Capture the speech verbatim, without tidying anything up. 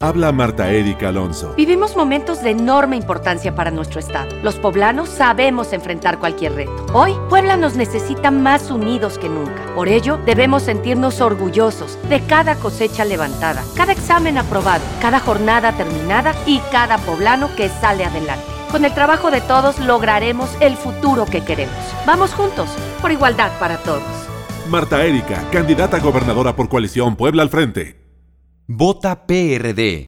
Habla Marta Erika Alonso. Vivimos momentos de enorme importancia para nuestro estado. Los poblanos sabemos enfrentar cualquier reto. Hoy, Puebla nos necesita más unidos que nunca. Por ello, debemos sentirnos orgullosos de cada cosecha levantada, cada examen aprobado, cada jornada terminada y cada poblano que sale adelante. Con el trabajo de todos lograremos el futuro que queremos. Vamos juntos, por igualdad para todos. Marta Erika, candidata a gobernadora por Coalición Puebla al Frente. Vota P R D.